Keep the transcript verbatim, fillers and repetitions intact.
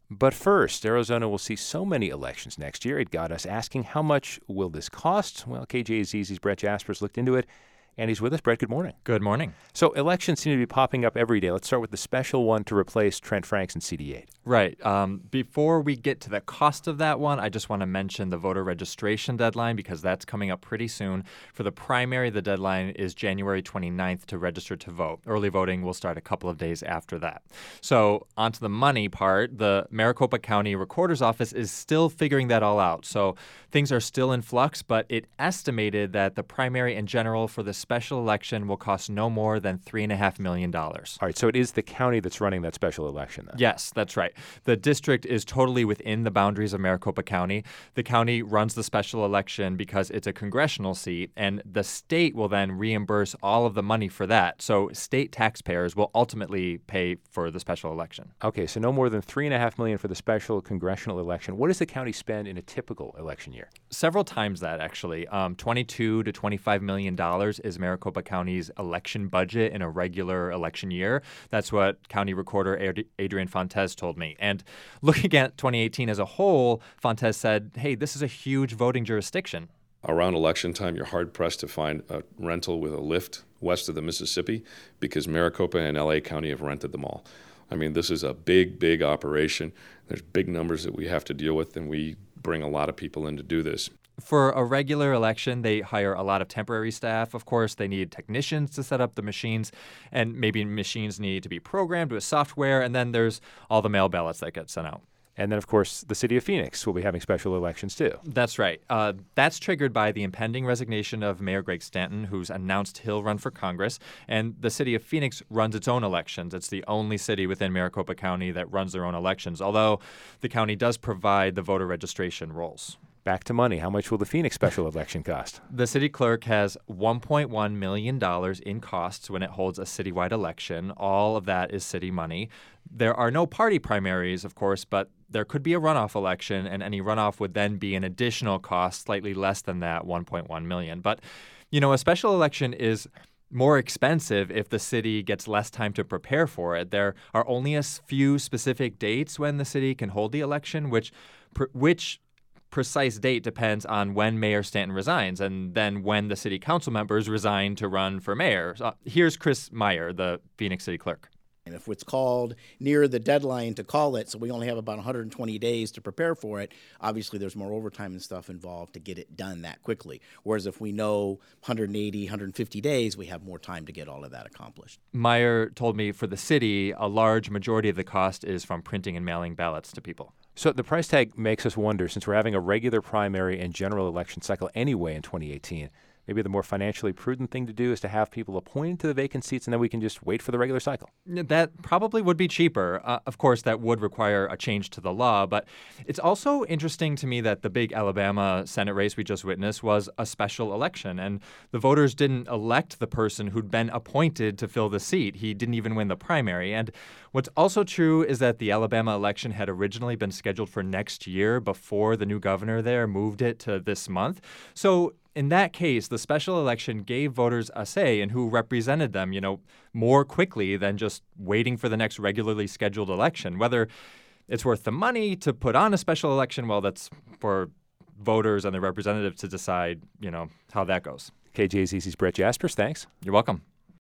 But first, Arizona will see so many elections next year. It got us asking, how much will this cost? Well, K J Z Z's Brett Jaspers looked into it, and he's with us. Brett, good morning. Good morning. So elections seem to be popping up every day. Let's start with the special one to replace Trent Franks in C D eight. Right. Um, before we get to the cost of that one, I just want to mention the voter registration deadline because that's coming up pretty soon. For the primary, the deadline is January twenty-ninth to register to vote. Early voting will start a couple of days after that. So on to the money part. The Maricopa County Recorder's Office is still figuring that all out. So things are still in flux, but it estimated that the primary in general for the special election will cost no more than three point five million dollars. All right, so it is the county that's running that special election, then? Yes, that's right. The district is totally within the boundaries of Maricopa County. The county runs the special election because it's a congressional seat, and the state will then reimburse all of the money for that. So state taxpayers will ultimately pay for the special election. Okay, so no more than three point five million dollars for the special congressional election. What does the county spend in a typical election year? Several times that, actually. Um, twenty-two to twenty-five million dollars is Maricopa County's election budget in a regular election year. That's what County Recorder Ad- Adrian Fontes told me. And looking at twenty eighteen as a whole, Fontes said, hey, this is a huge voting jurisdiction. Around election time, you're hard-pressed to find a rental with a lift west of the Mississippi because Maricopa and L A County have rented them all. I mean, this is a big, big operation. There's big numbers that we have to deal with, and we bring a lot of people in to do this. For a regular election, they hire a lot of temporary staff. Of course, they need technicians to set up the machines, and maybe machines need to be programmed with software, and then there's all the mail ballots that get sent out. And then, of course, the city of Phoenix will be having special elections, too. That's right. Uh, that's triggered by the impending resignation of Mayor Greg Stanton, who's announced he'll run for Congress. And the city of Phoenix runs its own elections. It's the only city within Maricopa County that runs their own elections, although the county does provide the voter registration rolls. Back to money. How much will the Phoenix special election cost? The city clerk has one point one million dollars in costs when it holds a citywide election. All of that is city money. There are no party primaries, of course, but there could be a runoff election, and any runoff would then be an additional cost, slightly less than that one point one million dollars. But, you know, a special election is more expensive if the city gets less time to prepare for it. There are only a few specific dates when the city can hold the election, which which precise date depends on when Mayor Stanton resigns and then when the city council members resign to run for mayor. Uh, here's Chris Meyer, the Phoenix city clerk. And if it's called near the deadline to call it, so we only have about one hundred twenty days to prepare for it, obviously there's more overtime and stuff involved to get it done that quickly. Whereas if we know one hundred eighty, one hundred fifty days, we have more time to get all of that accomplished. Meyer told me for the city, a large majority of the cost is from printing and mailing ballots to people. So the price tag makes us wonder, since we're having a regular primary and general election cycle anyway in twenty eighteen, maybe the more financially prudent thing to do is to have people appointed to the vacant seats, and then we can just wait for the regular cycle. That probably would be cheaper. Uh, of course, that would require a change to the law. But it's also interesting to me that the big Alabama Senate race we just witnessed was a special election, and the voters didn't elect the person who'd been appointed to fill the seat. He didn't even win the primary. And what's also true is that the Alabama election had originally been scheduled for next year before the new governor there moved it to this month. So in that case, the special election gave voters a say in who represented them, you know, more quickly than just waiting for the next regularly scheduled election. Whether it's worth the money to put on a special election, well, that's for voters and their representatives to decide, you know, how that goes. K J Z Z's Brett Jaspers, thanks. You're welcome.